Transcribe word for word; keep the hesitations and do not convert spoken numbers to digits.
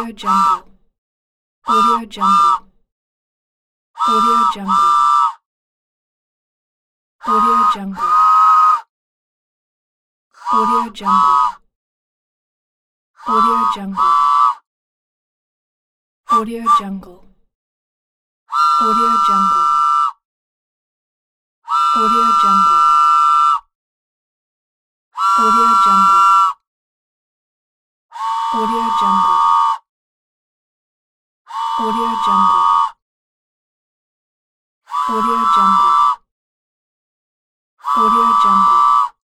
Audio Jungle. Audio Jungle. Audio Jungle. Audio Jungle. Audio Jungle. Audio Jungle. Audio Jungle. Audio Jungle. Audio Jungle. Audio Jungle. Audio Jungle. Audio Jungle.